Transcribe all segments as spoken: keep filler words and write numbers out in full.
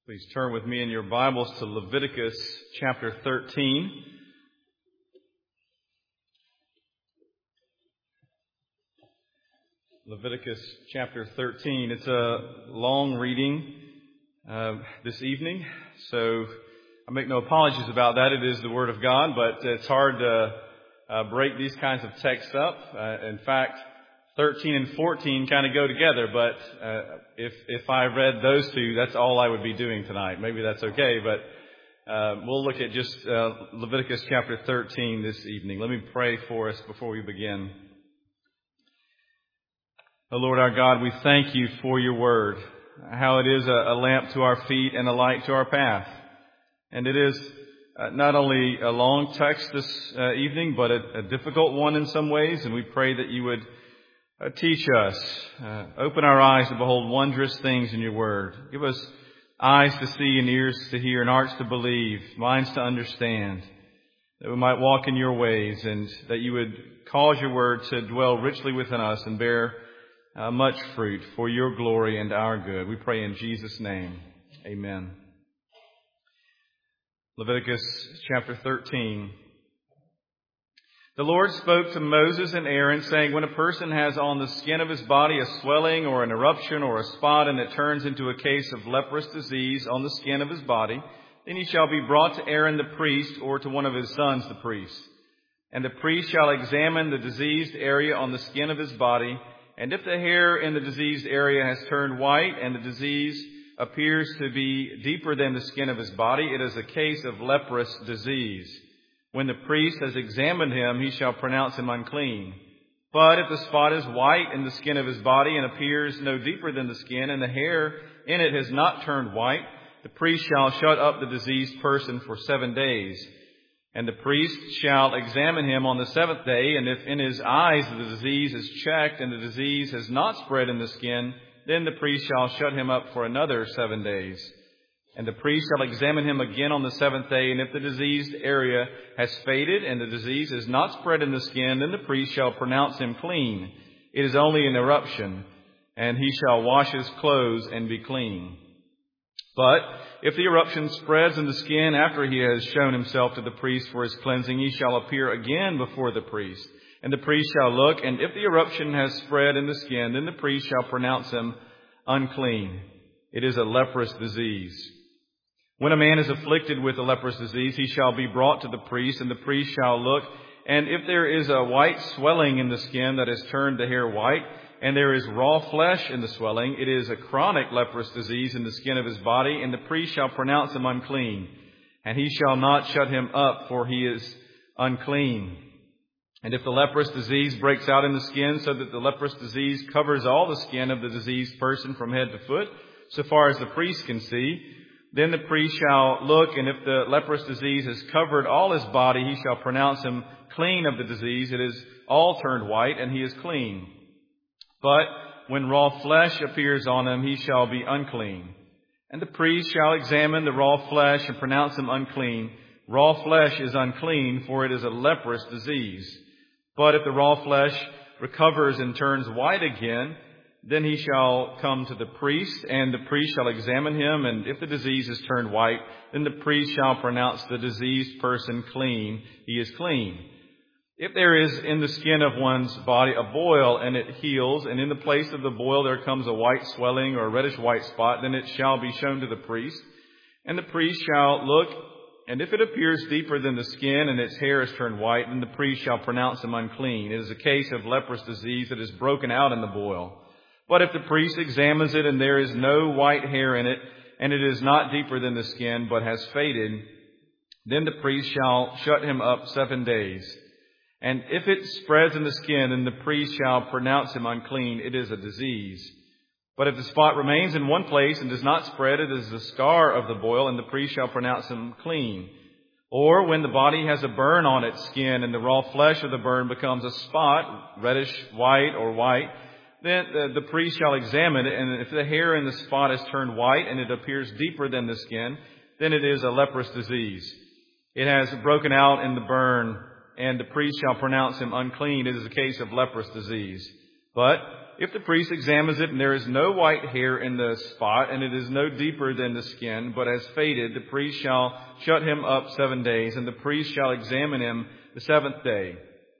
Please turn with me in your Bibles to Leviticus chapter thirteen. Leviticus chapter thirteen. It's a long reading uh, this evening, so I make no apologies about that. It is the Word of God, but it's hard to uh, break these kinds of texts up. Uh, in fact, thirteen and fourteen kind of go together, but uh, if if I read those two, that's all I would be doing tonight. Maybe that's okay, but uh, we'll look at just uh, Leviticus chapter thirteen this evening. Let me pray for us before we begin. Oh Lord our God, we thank you for your word, how it is a, a lamp to our feet and a light to our path. And it is uh, not only a long text this uh, evening, but a, a difficult one in some ways, and we pray that you would Uh, teach us, uh, open our eyes to behold wondrous things in your word. Give us eyes to see and ears to hear and hearts to believe, minds to understand, that we might walk in your ways and that you would cause your word to dwell richly within us and bear uh, much fruit for your glory and our good. We pray in Jesus' name. Amen. Leviticus chapter thirteen. The Lord spoke to Moses and Aaron, saying, when a person has on the skin of his body a swelling or an eruption or a spot, and it turns into a case of leprous disease on the skin of his body, then he shall be brought to Aaron the priest, or to one of his sons the priest. And the priest shall examine the diseased area on the skin of his body, and if the hair in the diseased area has turned white, and the disease appears to be deeper than the skin of his body, it is a case of leprous disease. When the priest has examined him, he shall pronounce him unclean. But if the spot is white in the skin of his body and appears no deeper than the skin, and the hair in it has not turned white, the priest shall shut up the diseased person for seven days. And the priest shall examine him on the seventh day, and if in his eyes the disease is checked and the disease has not spread in the skin, then the priest shall shut him up for another seven days. And the priest shall examine him again on the seventh day, and if the diseased area has faded and the disease is not spread in the skin, then the priest shall pronounce him clean. It is only an eruption, and he shall wash his clothes and be clean. But if the eruption spreads in the skin after he has shown himself to the priest for his cleansing, he shall appear again before the priest. And the priest shall look, and if the eruption has spread in the skin, then the priest shall pronounce him unclean. It is a leprous disease. When a man is afflicted with a leprous disease, he shall be brought to the priest, and the priest shall look. And if there is a white swelling in the skin that has turned the hair white, and there is raw flesh in the swelling, it is a chronic leprous disease in the skin of his body, and the priest shall pronounce him unclean. And he shall not shut him up, for he is unclean. And if the leprous disease breaks out in the skin, so that the leprous disease covers all the skin of the diseased person from head to foot, so far as the priest can see, then the priest shall look, and if the leprous disease has covered all his body, he shall pronounce him clean of the disease. It is all turned white, and he is clean. But when raw flesh appears on him, he shall be unclean. And the priest shall examine the raw flesh and pronounce him unclean. Raw flesh is unclean, for it is a leprous disease. But if the raw flesh recovers and turns white again, then he shall come to the priest, and the priest shall examine him, and if the disease is turned white, then the priest shall pronounce the diseased person clean. He is clean. If there is in the skin of one's body a boil, and it heals, and in the place of the boil there comes a white swelling or a reddish white spot, then it shall be shown to the priest. And the priest shall look, and if it appears deeper than the skin, and its hair is turned white, then the priest shall pronounce him unclean. It is a case of leprous disease that is broken out in the boil. But if the priest examines it, and there is no white hair in it, and it is not deeper than the skin, but has faded, then the priest shall shut him up seven days. And if it spreads in the skin, then the priest shall pronounce him unclean. It is a disease. But if the spot remains in one place and does not spread, it is the scar of the boil, and the priest shall pronounce him clean. Or when the body has a burn on its skin, and the raw flesh of the burn becomes a spot, reddish white or white, then the, the priest shall examine it, and if the hair in the spot is turned white and it appears deeper than the skin, then it is a leprous disease. It has broken out in the burn, and the priest shall pronounce him unclean. It is a case of leprous disease. But if the priest examines it and there is no white hair in the spot, and it is no deeper than the skin, but has faded, the priest shall shut him up seven days, and the priest shall examine him the seventh day.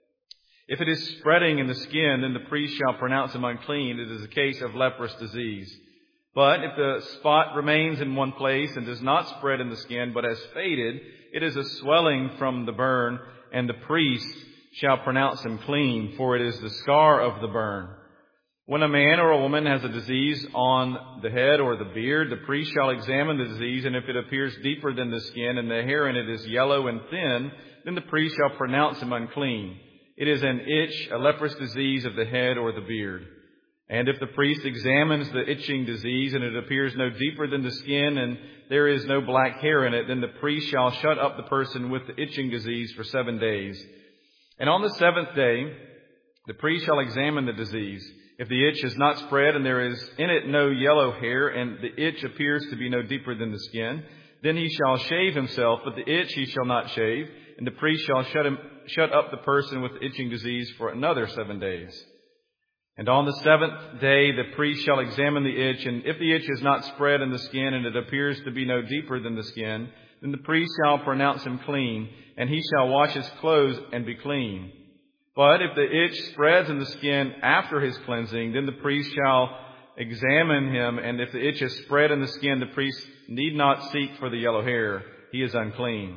If it is spreading in the skin, then the priest shall pronounce him unclean. It is a case of leprous disease. But if the spot remains in one place and does not spread in the skin, but has faded, it is a swelling from the burn, and the priest shall pronounce him clean, for it is the scar of the burn. When a man or a woman has a disease on the head or the beard, the priest shall examine the disease, and if it appears deeper than the skin and the hair in it is yellow and thin, then the priest shall pronounce him unclean. It is an itch, a leprous disease of the head or the beard. And if the priest examines the itching disease, and it appears no deeper than the skin, and there is no black hair in it, then the priest shall shut up the person with the itching disease for seven days. And on the seventh day, the priest shall examine the disease. If the itch is not spread, and there is in it no yellow hair, and the itch appears to be no deeper than the skin, then he shall shave himself, but the itch he shall not shave, and the priest shall shut him, shut up the person with the itching disease for another seven days. And on the seventh day the priest shall examine the itch, and if the itch is not spread in the skin, and it appears to be no deeper than the skin, then the priest shall pronounce him clean, and he shall wash his clothes and be clean. But if the itch spreads in the skin after his cleansing, then the priest shall examine him, and if the itch is spread in the skin, the priest need not seek for the yellow hair. He is unclean.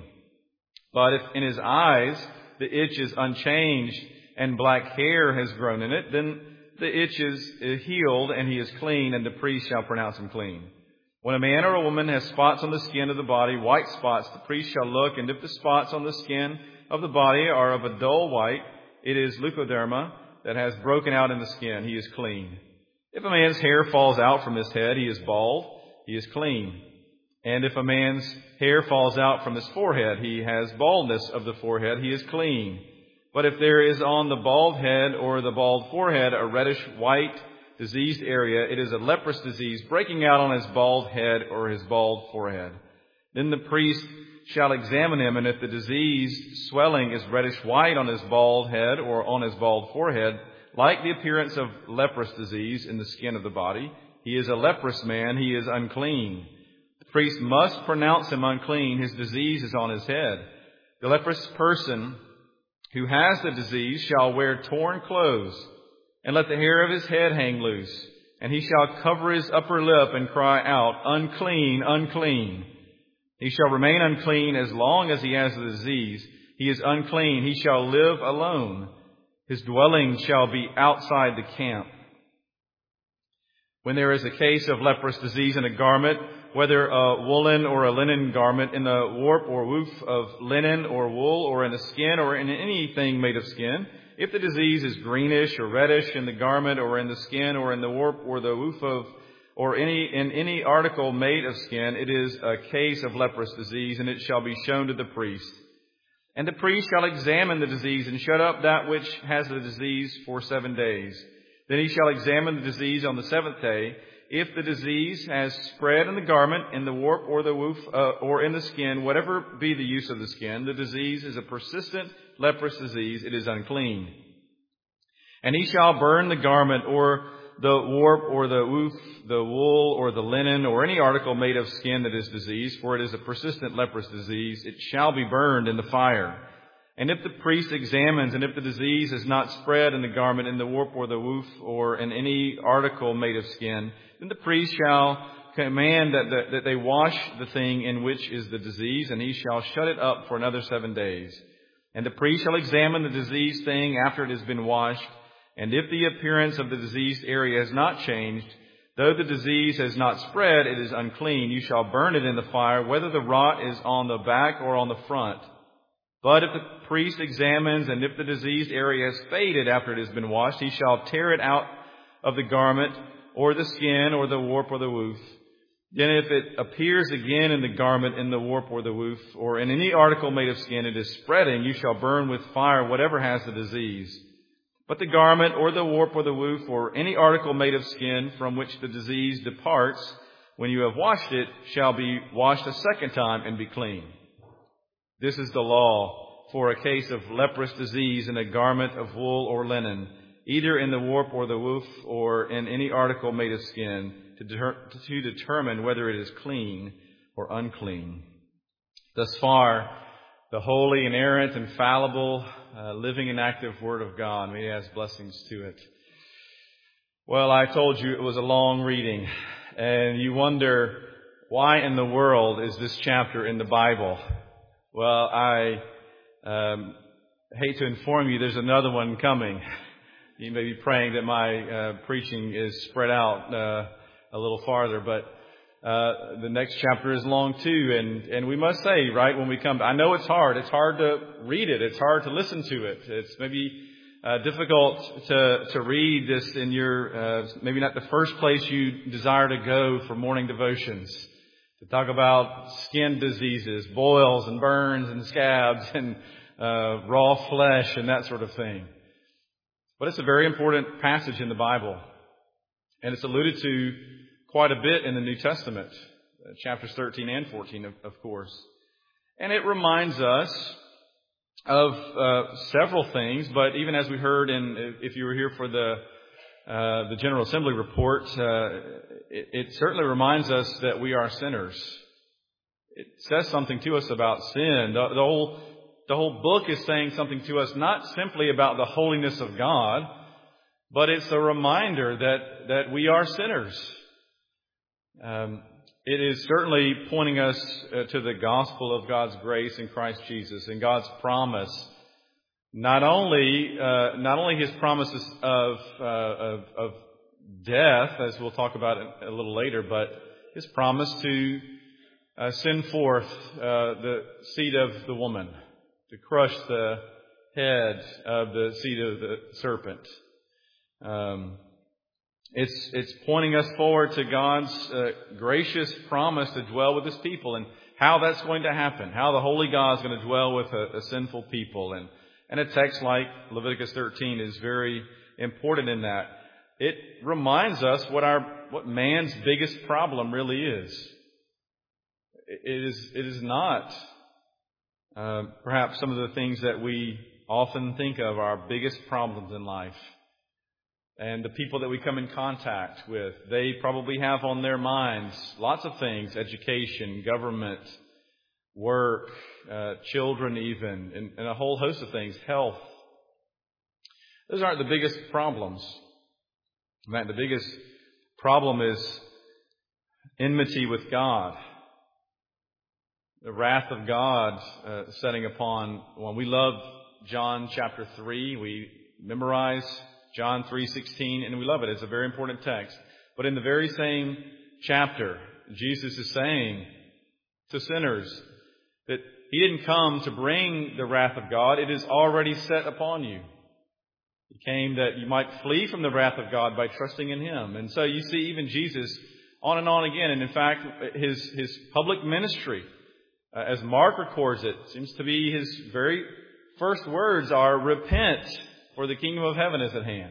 But if in his eyes the itch is unchanged, and black hair has grown in it, then the itch is healed, and he is clean, and the priest shall pronounce him clean. When a man or a woman has spots on the skin of the body, white spots, the priest shall look, and if the spots on the skin of the body are of a dull white, it is leukoderma that has broken out in the skin. He is clean. If a man's hair falls out from his head, he is bald. He is clean. And if a man's hair falls out from his forehead, he has baldness of the forehead. He is clean. But if there is on the bald head or the bald forehead a reddish white diseased area, it is a leprous disease breaking out on his bald head or his bald forehead. Then the priest shall examine him, and if the disease swelling is reddish white on his bald head or on his bald forehead, like the appearance of leprous disease in the skin of the body, he is a leprous man, he is unclean. The priest must pronounce him unclean. His disease is on his head. The leprous person who has the disease shall wear torn clothes, and let the hair of his head hang loose, and he shall cover his upper lip and cry out, unclean, unclean. He shall remain unclean as long as he has the disease. He is unclean. He shall live alone. His dwelling shall be outside the camp. When there is a case of leprous disease in a garment, whether a woolen or a linen garment, in the warp or woof of linen or wool, or in the skin, or in anything made of skin, if the disease is greenish or reddish in the garment, or in the skin, or in the warp or the woof of, or any in any article made of skin, it is a case of leprous disease, and it shall be shown to the priest. And the priest shall examine the disease and shut up that which has the disease for seven days. Then he shall examine the disease on the seventh day. If the disease has spread in the garment, in the warp or the woof, uh, or in the skin, whatever be the use of the skin, the disease is a persistent leprous disease. It is unclean. And he shall burn the garment, or the warp, or the woof, the wool, or the linen, or any article made of skin that is diseased, for it is a persistent leprous disease. It shall be burned in the fire. And if the priest examines, and if the disease is not spread in the garment, in the warp or the woof, or in any article made of skin, then the priest shall command that, the, that they wash the thing in which is the disease, and he shall shut it up for another seven days. And the priest shall examine the diseased thing after it has been washed, and if the appearance of the diseased area has not changed, though the disease has not spread, it is unclean. You shall burn it in the fire, whether the rot is on the back or on the front. But if the priest examines, and if the diseased area has faded after it has been washed, he shall tear it out of the garment, or the skin, or the warp, or the woof. Then if it appears again in the garment, in the warp, or the woof, or in any article made of skin, it is spreading, you shall burn with fire whatever has the disease. But the garment, or the warp, or the woof, or any article made of skin from which the disease departs, when you have washed it, shall be washed a second time and be clean. This is the law for a case of leprous disease in a garment of wool or linen. either in the warp or the woof or in any article made of skin, to, deter- to determine whether it is clean or unclean. Thus far, the holy, inerrant, infallible, uh, living and active Word of God. May it has blessings to it. Well, I told you it was a long reading, and you wonder, why in the world is this chapter in the Bible? Well, I um, hate to inform you, there's another one coming. You may be praying that my uh, preaching is spread out uh, a little farther, but uh, the next chapter is long too. And, and we must say, right, when we come, I know it's hard. It's hard to read it. It's hard to listen to it. It's maybe uh, difficult to, to read this in your, uh, maybe not the first place you desire to go for morning devotions. To talk about skin diseases, boils and burns and scabs and uh, raw flesh and that sort of thing. But it's a very important passage in the Bible. And it's alluded to quite a bit in the New Testament, uh, chapters thirteen and fourteen, of, of course. And it reminds us of uh, several things, but even as we heard in, if you were here for the uh, the General Assembly report, uh, it, it certainly reminds us that we are sinners. It says something to us about sin. The, the whole The whole book is saying something to us, not simply about the holiness of God, but it's a reminder that, that we are sinners. Um, it is certainly pointing us uh, to the gospel of God's grace in Christ Jesus and God's promise. Not only, uh, not only His promises of, uh, of, of death, as we'll talk about a little later, but His promise to uh, send forth uh, the seed of the woman, to crush the head of the seed of the serpent. Um, it's it's pointing us forward to God's uh, gracious promise to dwell with His people, and how that's going to happen. How the Holy God is going to dwell with a, a sinful people, and and a text like Leviticus thirteen is very important in that. It reminds us what our what man's biggest problem really is. It is it is not. Uh, perhaps some of the things that we often think of are our biggest problems in life. And the people that we come in contact with, they probably have on their minds lots of things: education, government, work, uh, children even, and, and a whole host of things, health. Those aren't the biggest problems. In fact, the biggest problem is enmity with God. The wrath of God uh, setting upon one. We love John chapter three. We memorize John three sixteen, and we love it. It's a very important text. But in the very same chapter, Jesus is saying to sinners that He didn't come to bring the wrath of God. It is already set upon you. He came that you might flee from the wrath of God by trusting in Him. And so you see even Jesus on and on again. And in fact, His, his public ministry, Uh, as Mark records it, seems to be his very first words are, "Repent, for the kingdom of heaven is at hand."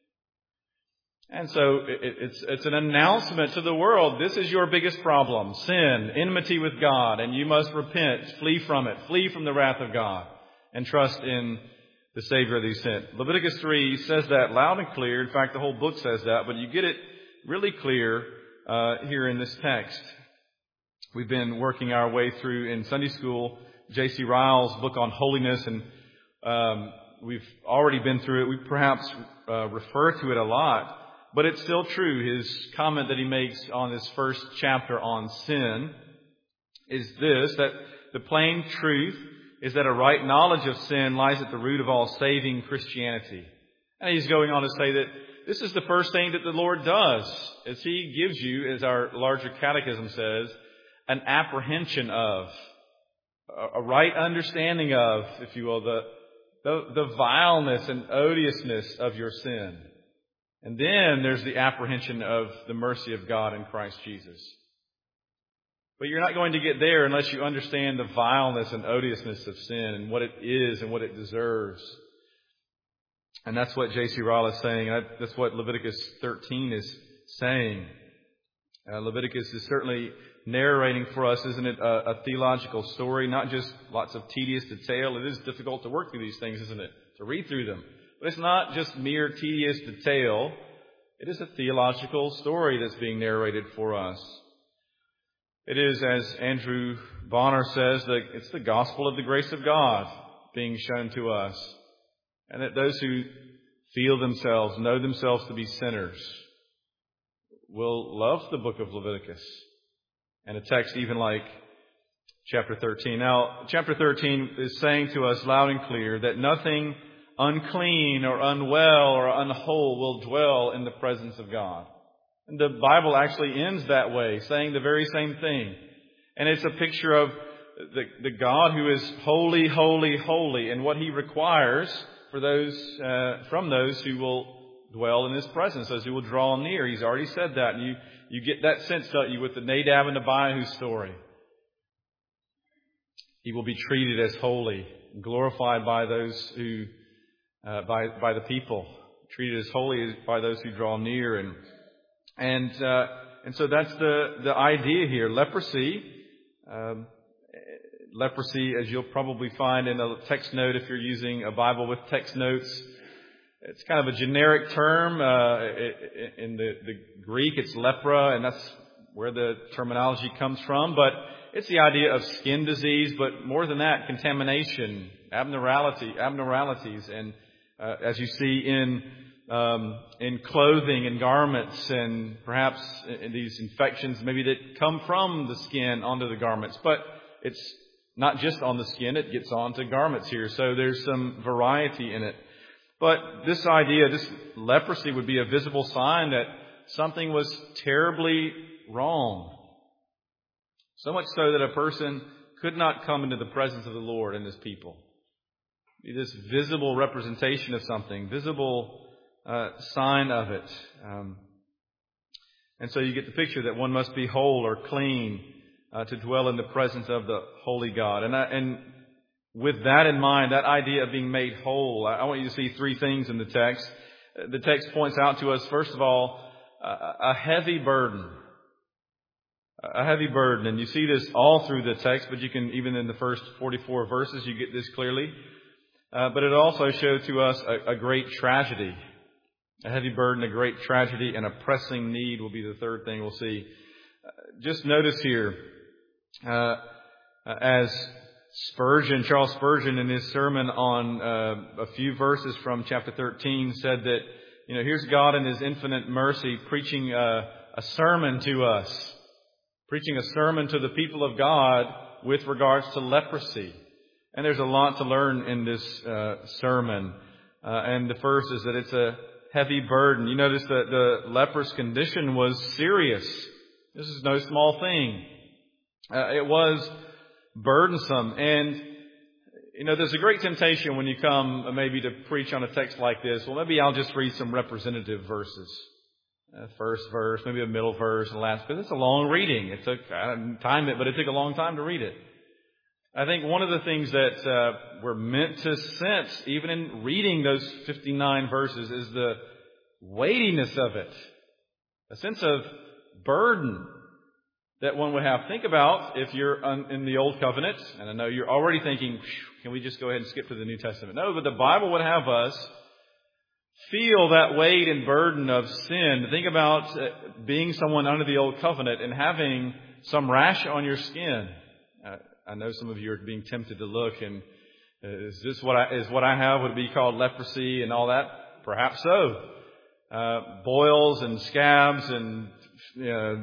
And so it, it's, it's an announcement to the world. This is your biggest problem: sin, enmity with God, and you must repent, flee from it, flee from the wrath of God, and trust in the Savior that He sent. Leviticus three says that loud and clear. In fact, the whole book says that, but you get it really clear uh, here in this text. We've been working our way through in Sunday school J C Ryle's book on holiness, and um, we've already been through it. We perhaps uh, refer to it a lot, but it's still true. His comment that he makes on this first chapter on sin is this: that the plain truth is that a right knowledge of sin lies at the root of all saving Christianity. And he's going on to say that this is the first thing that the Lord does, as He gives you, as our larger catechism says, an apprehension of, a right understanding of, if you will, the, the, the vileness and odiousness of your sin. And then there's the apprehension of the mercy of God in Christ Jesus. But you're not going to get there unless you understand the vileness and odiousness of sin and what it is and what it deserves. And that's what J C Ryle is saying. That's what Leviticus thirteen is saying. Uh, Leviticus is certainly narrating for us, isn't it, a, a theological story, not just lots of tedious detail. It is difficult to work through these things, isn't it? To read through them. But it's not just mere tedious detail. It is a theological story that's being narrated for us. It is, as Andrew Bonner says, that it's the gospel of the grace of God being shown to us. And that those who feel themselves, know themselves to be sinners, will love the book of Leviticus. And a text even like chapter thirteen. Now, chapter thirteen is saying to us loud and clear that nothing unclean or unwell or unwhole will dwell in the presence of God. And the Bible actually ends that way, saying the very same thing. And it's a picture of the, the God who is holy, holy, holy, and what He requires for those, uh, from those who will dwell in His presence, those who will draw near. He's already said that. And you, you get that sense, don't you, with the Nadab and Abihu story. He will be treated as holy, glorified by those who, uh, by, by the people, treated as holy by those who draw near. And, and, uh, and so that's the, the idea here. Leprosy, um, leprosy, as you'll probably find in a text note if you're using a Bible with text notes, it's kind of a generic term. Uh, in the, the Greek, it's lepra, and that's where the terminology comes from. But it's the idea of skin disease, but more than that, contamination, abnormality, abnormalities, and uh, as you see in um, in clothing and garments, and perhaps in these infections maybe that come from the skin onto the garments. But it's not just on the skin; it gets onto garments here. So there's some variety in it. But this idea, this leprosy, would be a visible sign that something was terribly wrong. So much so that a person could not come into the presence of the Lord and His people. This visible representation of something, visible uh, sign of it. Um, and so you get the picture that one must be whole or clean uh, to dwell in the presence of the holy God. And, I, and with that in mind, that idea of being made whole, I, I want you to see three things in the text. The text points out to us, first of all, a, a heavy burden. A heavy burden. And you see this all through the text, but you can, even in the first forty-four verses, you get this clearly. Uh, but it also shows to us a, a great tragedy. A heavy burden, a great tragedy, and a pressing need will be the third thing we'll see. Uh, just notice here, uh, as Spurgeon, Charles Spurgeon, in his sermon on uh, a few verses from chapter thirteen, said that, you know, here's God in His infinite mercy preaching uh, a sermon to us. Preaching a sermon to the people of God with regards to leprosy. And there's a lot to learn in this uh, sermon. Uh, and the first is that it's a heavy burden. You notice that the leper's condition was serious. This is no small thing. Uh, it was burdensome. And, you know, there's a great temptation when you come maybe to preach on a text like this. Well, maybe I'll just read some representative verses. A first verse, maybe a middle verse, and last. Because it's a long reading. It took, I didn't time it, but it took a long time to read it. I think one of the things that uh, we're meant to sense, even in reading those fifty-nine verses, is the weightiness of it. A sense of burden that one would have. Think about if you're in the Old Covenant, and I know you're already thinking, can we just go ahead and skip to the New Testament? No, but the Bible would have us feel that weight and burden of sin. Think about being someone under the Old Covenant and having some rash on your skin. Uh, I know some of you are being tempted to look and uh, is this what I, is what I have? Would it be called leprosy and all that? Perhaps so. Uh, boils and scabs and uh,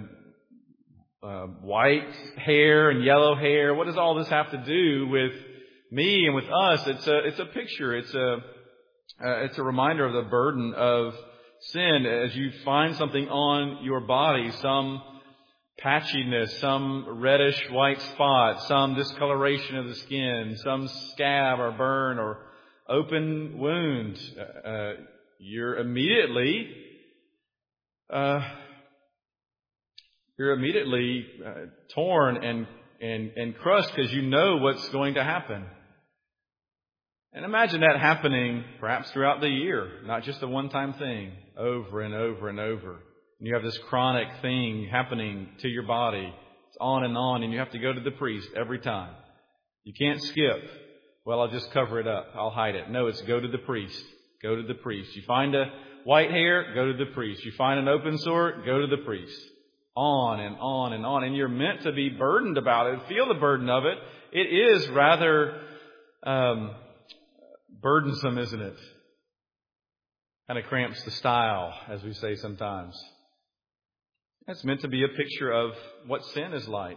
uh, white hair and yellow hair. What does all this have to do with me and with us? It's a, it's a picture. It's a, Uh, it's a reminder of the burden of sin as you find something on your body, some patchiness, some reddish white spot, some discoloration of the skin, some scab or burn or open wound. Uh, you're immediately, uh, you're immediately uh, torn and, and, and crushed because you know what's going to happen. And imagine that happening perhaps throughout the year, not just a one-time thing, over and over and over. And you have this chronic thing happening to your body. It's on and on, and you have to go to the priest every time. You can't skip. Well, I'll just cover it up. I'll hide it. No, it's go to the priest. go to the priest. You find a white hair, go to the priest. You find an open sore, go to the priest. On and on and on. And you're meant to be burdened about it, feel the burden of it. It is rather um, burdensome, isn't it? Kind of cramps the style, as we say sometimes. It's meant to be a picture of what sin is like.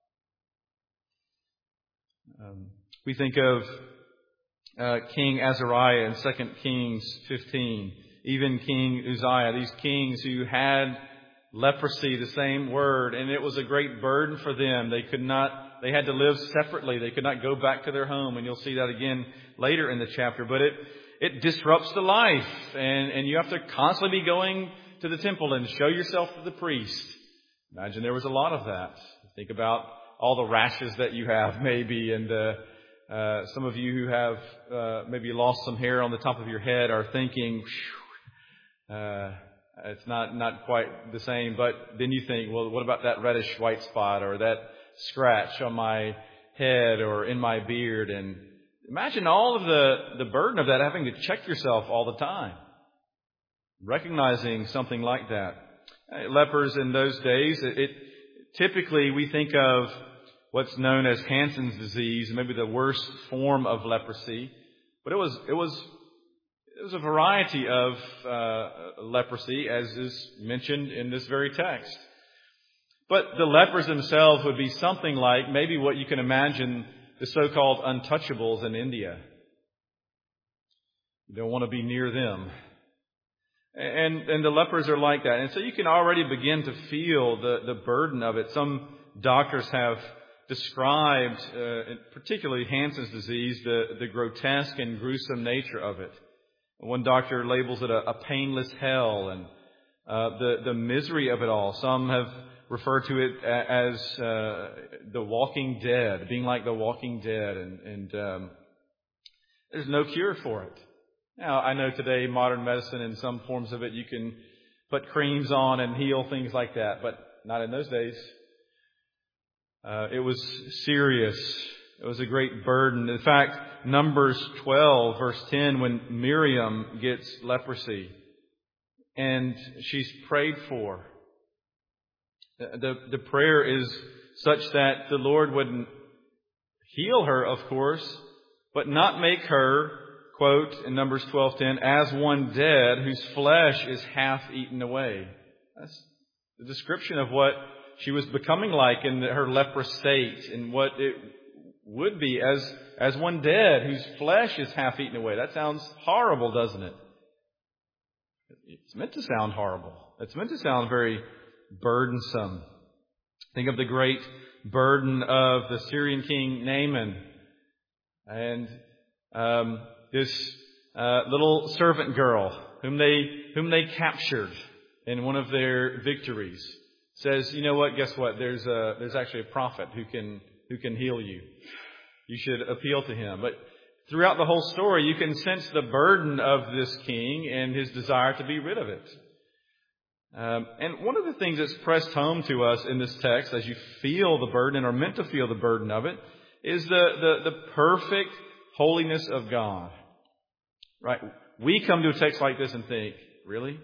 Um, we think of uh, King Azariah in Second Kings fifteen, even King Uzziah, these kings who had leprosy, the same word, and it was a great burden for them. They could not, they had to live separately. They could not go back to their home, and you'll see that again later in the chapter. But it it disrupts the life, and, and you have to constantly be going to the temple and show yourself to the priest. Imagine there was a lot of that. Think about all the rashes that you have, maybe, and uh, uh, some of you who have uh, maybe lost some hair on the top of your head are thinking, uh, it's not, not quite the same. But then you think, well, what about that reddish white spot or that scratch on my head or in my beard? And imagine all of the, the burden of that, having to check yourself all the time. Recognizing something like that. Uh, lepers in those days, it, it typically we think of what's known as Hansen's disease, maybe the worst form of leprosy. But it was it was it was a variety of uh, leprosy, as is mentioned in this very text. But the lepers themselves would be something like maybe what you can imagine the so-called untouchables in India. You don't want to be near them. And, and the lepers are like that. And so you can already begin to feel the, the burden of it. Some doctors have described, uh, particularly Hansen's disease, the, the grotesque and gruesome nature of it. One doctor labels it a, a painless hell, and uh, the, the misery of it all. Some have referred to it as uh, the walking dead, being like the walking dead, and, and um, there's no cure for it. Now, I know today modern medicine and some forms of it, you can put creams on and heal things like that, but not in those days. Uh, it was serious. It was a great burden. In fact, Numbers twelve, verse ten, when Miriam gets leprosy and she's prayed for, the, the prayer is such that the Lord wouldn't heal her, of course, but not make her, quote, in Numbers twelve ten, as one dead whose flesh is half eaten away. That's the description of what she was becoming like in her leprous state, and what it would be as, as one dead whose flesh is half eaten away. That sounds horrible, doesn't it? It's meant to sound horrible. It's meant to sound very burdensome. Think of the great burden of the Syrian king Naaman. And um this uh, little servant girl whom they whom they captured in one of their victories says, you know what? Guess what? There's a there's actually a prophet who can who can heal you. You should appeal to him. But throughout the whole story, you can sense the burden of this king and his desire to be rid of it. Um, and one of the things that's pressed home to us in this text, as you feel the burden and are meant to feel the burden of it, is the the, the perfect holiness of God. Right? We come to a text like this and think, really?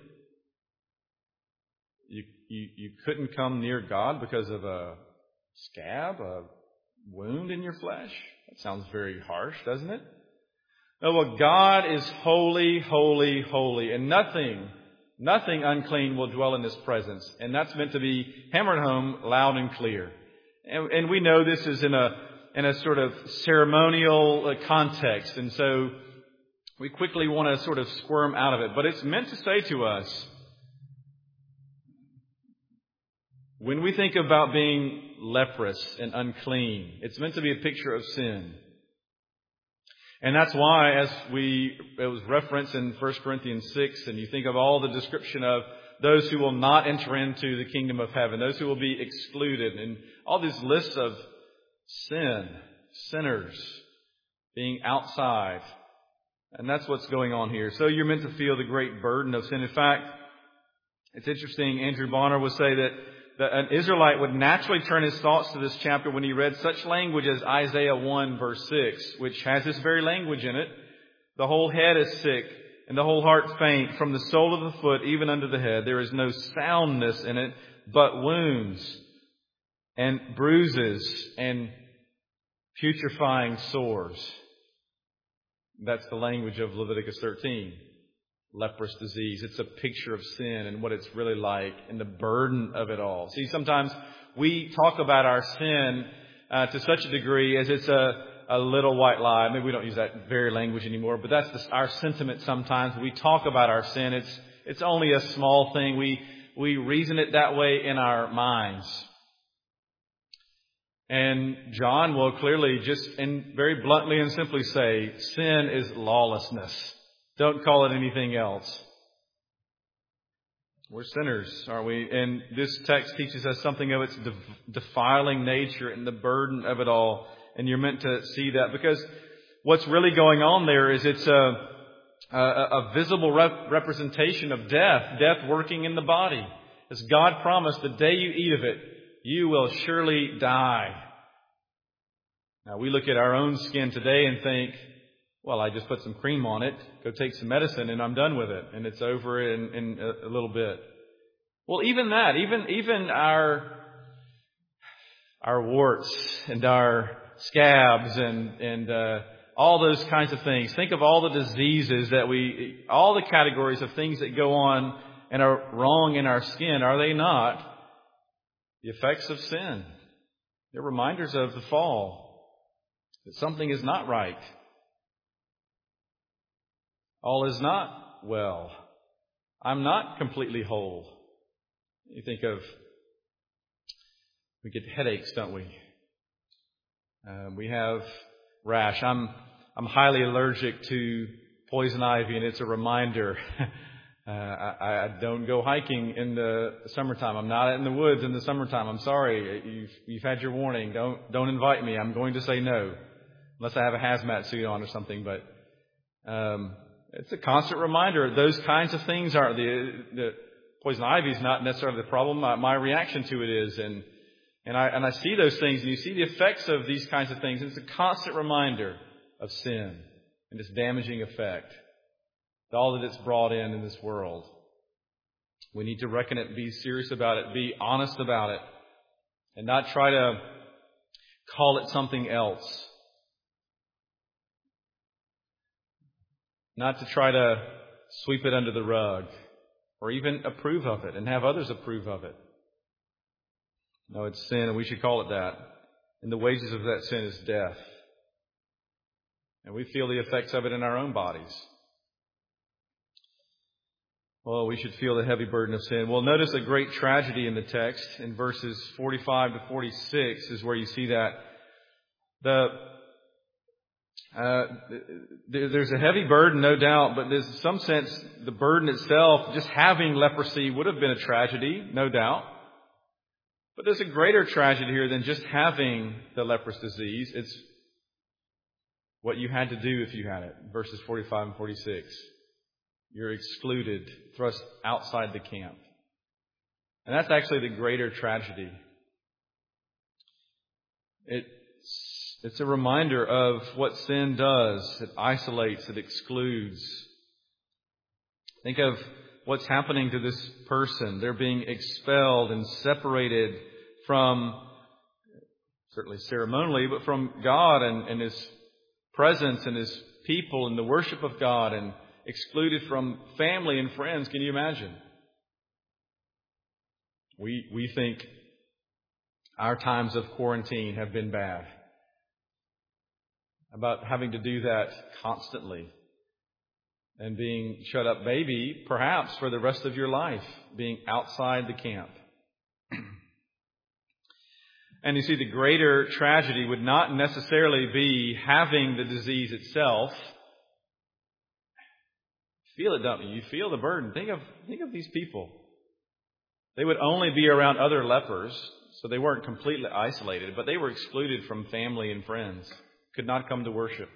You, you, you couldn't come near God because of a scab, a wound in your flesh? That sounds very harsh, doesn't it? No, well, God is holy, holy, holy, and nothing, nothing unclean will dwell in His presence. And that's meant to be hammered home loud and clear. And, and we know this is in a, in a sort of ceremonial context, and so we quickly want to sort of squirm out of it. But it's meant to say to us, when we think about being leprous and unclean, it's meant to be a picture of sin. And that's why, as we, it was referenced in First Corinthians six, and you think of all the description of those who will not enter into the kingdom of heaven, those who will be excluded, and all these lists of sin, sinners being outside. And that's what's going on here. So you're meant to feel the great burden of sin. In fact, it's interesting, Andrew Bonner would say that, that an Israelite would naturally turn his thoughts to this chapter when he read such language as Isaiah one, verse six, which has this very language in it. The whole head is sick, and the whole heart faint, from the sole of the foot even unto the head. There is no soundness in it, but wounds and bruises and putrefying sores. That's the language of Leviticus thirteen. Leprous disease. It's a picture of sin and what it's really like and the burden of it all. See, sometimes we talk about our sin uh, to such a degree as it's a, a little white lie. Maybe we don't use that very language anymore, but that's the, our sentiment sometimes. We talk about our sin. It's it's only a small thing. We we reason it that way in our minds. And John will clearly just and very bluntly and simply say, sin is lawlessness. Don't call it anything else. We're sinners, aren't we? And this text teaches us something of its defiling nature and the burden of it all. And you're meant to see that because what's really going on there is it's a, a, a visible rep- representation of death, death working in the body. As God promised, the day you eat of it, you will surely die. Now, we look at our own skin today and think, well, I just put some cream on it, go take some medicine, and I'm done with it, and it's over in, in a, a little bit. Well, even that, even even our our warts and our scabs and and uh, all those kinds of things. Think of all the diseases that we, all the categories of things that go on and are wrong in our skin. Are they not the effects of sin? They're reminders of the fall, that something is not right. All is not well. I'm not completely whole. You think of, we get headaches, don't we? Uh, we have rash. I'm I'm highly allergic to poison ivy, and it's a reminder. uh, I, I don't go hiking in the summertime. I'm not in the woods in the summertime. I'm sorry. You've you've had your warning. Don't don't invite me. I'm going to say no, unless I have a hazmat suit on or something. But um, it's a constant reminder. Those kinds of things are the, the poison ivy is not necessarily the problem. My, my reaction to it is, and and I and I see those things, and you see the effects of these kinds of things. And it's a constant reminder of sin and its damaging effect, all that it's brought in in this world. We need to reckon it, be serious about it, be honest about it, and not try to call it something else. Not to try to sweep it under the rug or even approve of it and have others approve of it. No, it's sin, and we should call it that. And the wages of that sin is death. And we feel the effects of it in our own bodies. Well, we should feel the heavy burden of sin. Well, notice a great tragedy in the text in verses forty-five to forty-six is where you see that. The Uh, there's a heavy burden, no doubt, but there's some sense the burden itself, just having leprosy, would have been a tragedy, no doubt. But there's a greater tragedy here than just having the leprous disease. It's what you had to do if you had it. Verses forty-five and forty-six. You're excluded, thrust outside the camp. And that's actually the greater tragedy. It It's a reminder of what sin does. It isolates, it excludes. Think of what's happening to this person. They're being expelled and separated from, certainly ceremonially, but from God and, and His presence and His people and the worship of God, and excluded from family and friends. Can you imagine? We, we think our times of quarantine have been bad. About having to do that constantly and being shut up, maybe, perhaps, for the rest of your life, being outside the camp. And you see, the greater tragedy would not necessarily be having the disease itself. Feel it, don't you? You feel the burden. Think of, think of these people. They would only be around other lepers, so they weren't completely isolated, but they were excluded from family and friends. Could not come to worship.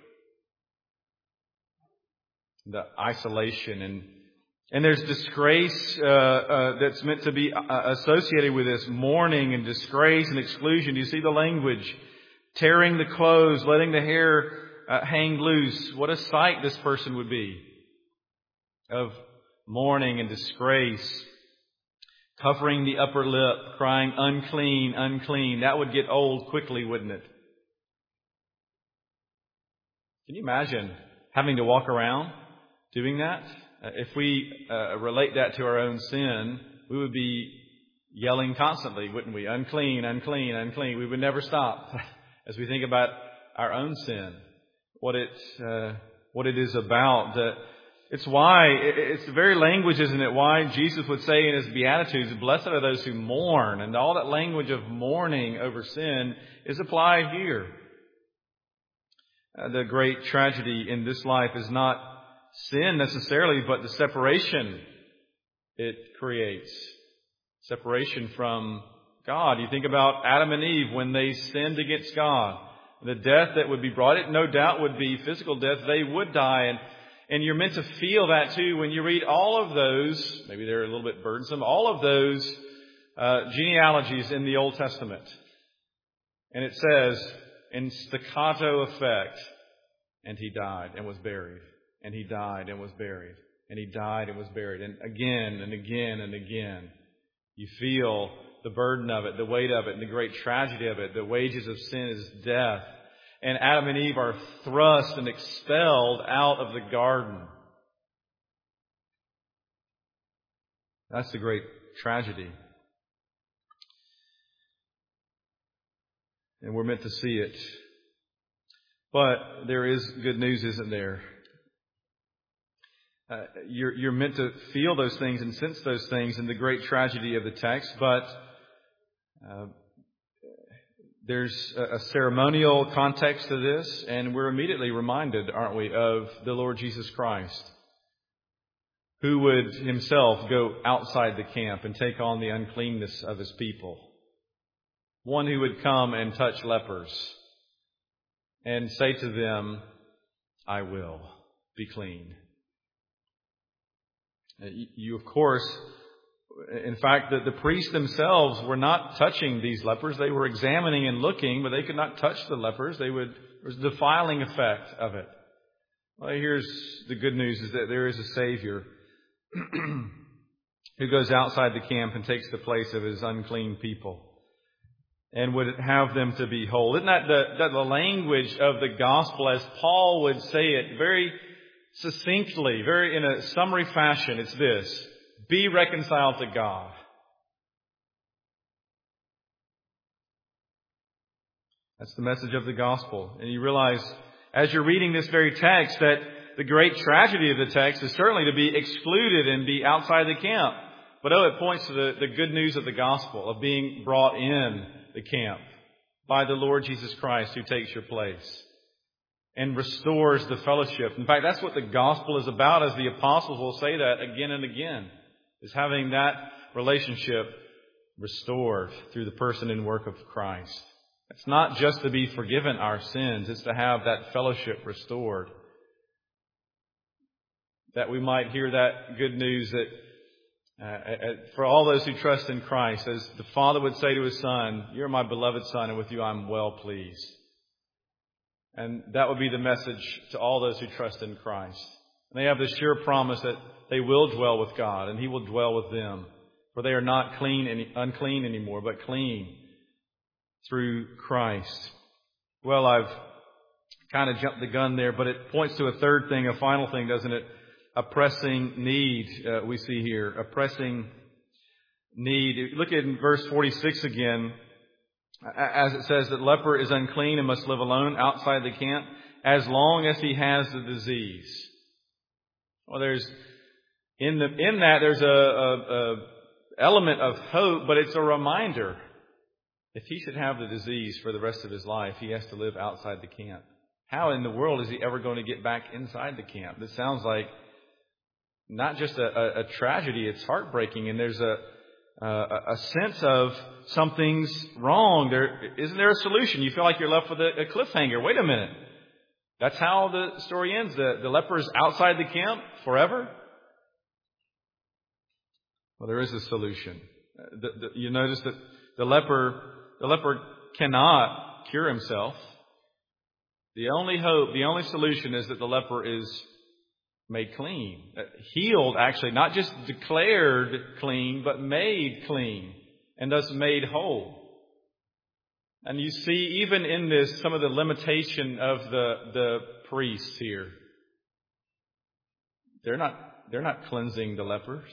The isolation and and there's disgrace uh, uh, that's meant to be uh, associated with this, mourning and disgrace and exclusion. Do you see the language? Tearing the clothes, letting the hair uh, hang loose. What a sight this person would be. of mourning and disgrace, covering the upper lip, crying, unclean, unclean. That would get old quickly, wouldn't it? Can you imagine having to walk around doing that? Uh, if we uh, relate that to our own sin, we would be yelling constantly, wouldn't we? Unclean, unclean, unclean. We would never stop as we think about our own sin, what it uh, what it is about. Uh, it's why, it's the very language, isn't it, why Jesus would say in His Beatitudes, blessed are those who mourn. And all that language of mourning over sin is applied here. Uh, the great tragedy in this life is not sin necessarily, but the separation it creates. Separation from God. You think about Adam and Eve when they sinned against God. The death that would be brought, it no doubt would be physical death. They would die. And, and you're meant to feel that too when you read all of those, maybe they're a little bit burdensome, all of those uh, genealogies in the Old Testament. And it says, in staccato effect, and he died and was buried. And he died and was buried. And he died and was buried. And again and again and again. You feel the burden of it, the weight of it, and the great tragedy of it. The wages of sin is death. And Adam and Eve are thrust and expelled out of the garden. That's the great tragedy. And we're meant to see it. But there is good news, isn't there? Uh, you're, you're meant to feel those things and sense those things in the great tragedy of the text, but uh, there's a, a ceremonial context to this, and we're immediately reminded, aren't we, of the Lord Jesus Christ, who would Himself go outside the camp and take on the uncleanness of His people. One who would come and touch lepers and say to them, I will be clean. You, of course, in fact, the, the priests themselves were not touching these lepers. They were examining and looking, but they could not touch the lepers. They would, there was a defiling effect of it. Well, here's the good news, is that there is a Savior who goes outside the camp and takes the place of His unclean people and would have them to be whole. Isn't that the, that the language of the gospel, as Paul would say it very succinctly, very in a summary fashion? It's this: be reconciled to God. That's the message of the gospel. And you realize, as you're reading this very text, that the great tragedy of the text is certainly to be excluded and be outside the camp. But oh, it points to the, the good news of the gospel, of being brought in the camp by the Lord Jesus Christ, who takes your place and restores the fellowship. In fact, that's what the gospel is about, as the apostles will say that again and again, is having that relationship restored through the person and work of Christ. It's not just to be forgiven our sins, it's to have that fellowship restored. That we might hear that good news that uh, for all those who trust in Christ, as the Father would say to His Son, you're my beloved Son, and with you I'm well pleased. And that would be the message to all those who trust in Christ. And they have the sure promise that they will dwell with God, and He will dwell with them. For they are not clean any, unclean anymore, but clean through Christ. Well, I've kind of jumped the gun there, but it points to a third thing, a final thing, doesn't it? A pressing need uh, we see here. A pressing need. Look at verse forty-six again. As it says that leper is unclean and must live alone outside the camp as long as he has the disease. Well, there's in the in that there's a, a, a element of hope, but it's a reminder. If he should have the disease for the rest of his life, he has to live outside the camp. How in the world is he ever going to get back inside the camp? This sounds like not just a, a, a tragedy; it's heartbreaking, and there's a Uh, a sense of something's wrong. There isn't there a solution? You feel like you're left with a, a cliffhanger. Wait a minute. That's how the story ends. The, the leper is outside the camp forever. Well, there is a solution. The, the, you notice that the leper, the leper cannot cure himself. The only hope, the only solution is that the leper is made clean. Healed, actually, not just declared clean, but made clean, and thus made whole. And you see, even in this, some of the limitation of the, the priests here. They're not, they're not cleansing the lepers.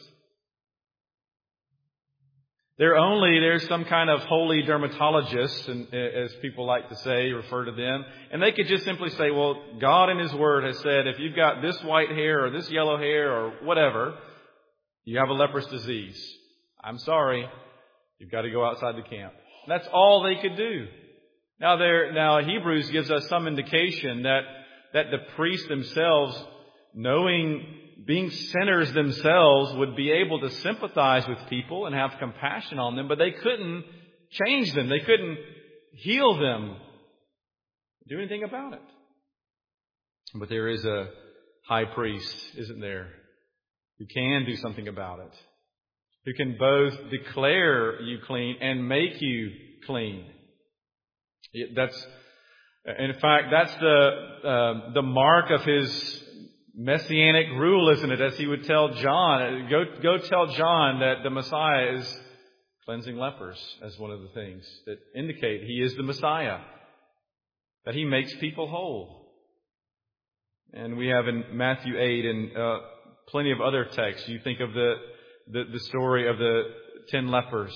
They're only, there's some kind of holy dermatologists, and as people like to say, refer to them. And they could just simply say, well, God in His Word has said, if you've got this white hair or this yellow hair or whatever, you have a leprous disease. I'm sorry. You've got to go outside the camp. That's all they could do. Now there, now Hebrews gives us some indication that, that the priests themselves, knowing, being sinners themselves, would be able to sympathize with people and have compassion on them, but they couldn't change them. They couldn't heal them, do anything about it. But there is a high priest, isn't there, who can do something about it, who can both declare you clean and make you clean. That's, in fact, that's the uh, the mark of His messianic rule, isn't it? As He would tell John, go go tell John that the Messiah is cleansing lepers, as one of the things that indicate He is the Messiah, that He makes people whole. And we have in Matthew eight and uh, plenty of other texts. You think of the, the the story of the ten lepers.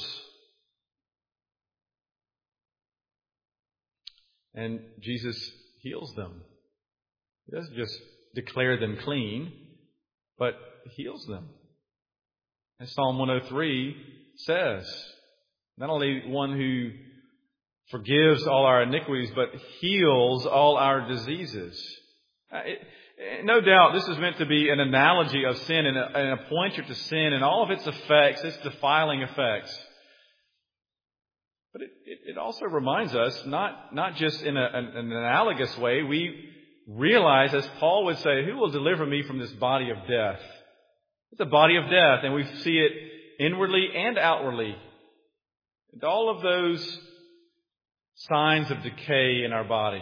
And Jesus heals them. He doesn't just declare them clean, but heals them. As Psalm one oh three says, not only one who forgives all our iniquities, but heals all our diseases. It, no doubt this is meant to be an analogy of sin and a, and a pointer to sin and all of its effects, its defiling effects. But it, it, it also reminds us, not, not just in a, an, an analogous way, we realize, as Paul would say, who will deliver me from this body of death? It's a body of death, and we see it inwardly and outwardly. And all of those signs of decay in our body.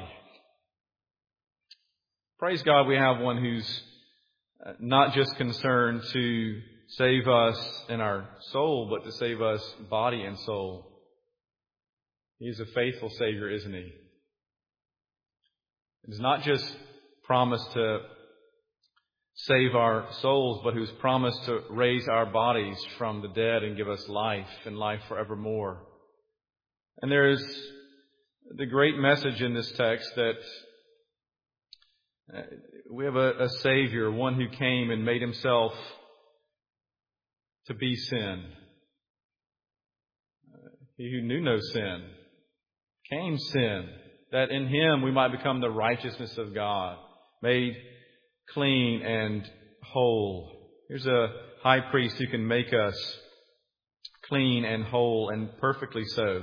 Praise God, we have one who's not just concerned to save us in our soul, but to save us body and soul. He's a faithful Savior, isn't He? He's not just promised to save our souls, but who's promised to raise our bodies from the dead and give us life and life forevermore. And there is the great message in this text that we have a, a Savior, one who came and made Himself to be sin. He who knew no sin came sin, that in Him we might become the righteousness of God, made clean and whole. Here's a high priest who can make us clean and whole, and perfectly so.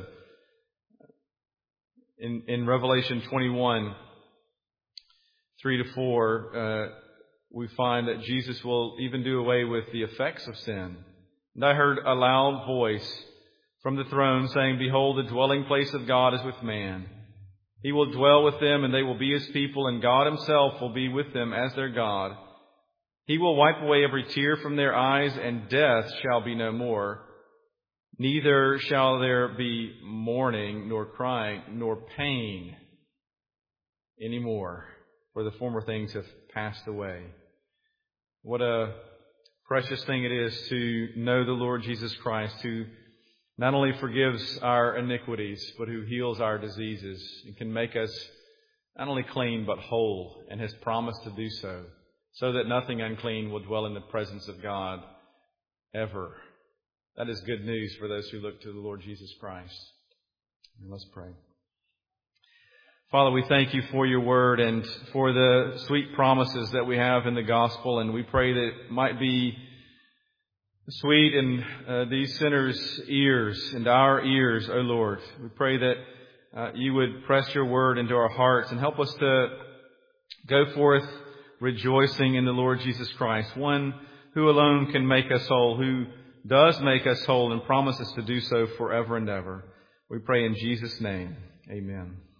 In, in Revelation twenty-one, three to four, uh, we find that Jesus will even do away with the effects of sin. And I heard a loud voice from the throne saying, "Behold, the dwelling place of God is with man. He will dwell with them, and they will be His people, and God Himself will be with them as their God. He will wipe away every tear from their eyes, and death shall be no more. Neither shall there be mourning, nor crying, nor pain anymore, for the former things have passed away." What a precious thing it is to know the Lord Jesus Christ, who not only forgives our iniquities, but who heals our diseases and can make us not only clean, but whole, and has promised to do so, so that nothing unclean will dwell in the presence of God ever. That is good news for those who look to the Lord Jesus Christ. And let's pray. Father, we thank You for Your word and for the sweet promises that we have in the gospel, and we pray that it might be sweet in uh, these sinners' ears and our ears, O Lord. We pray that uh, You would press Your word into our hearts and help us to go forth rejoicing in the Lord Jesus Christ, one who alone can make us whole, who does make us whole and promises to do so forever and ever. We pray in Jesus' name. Amen.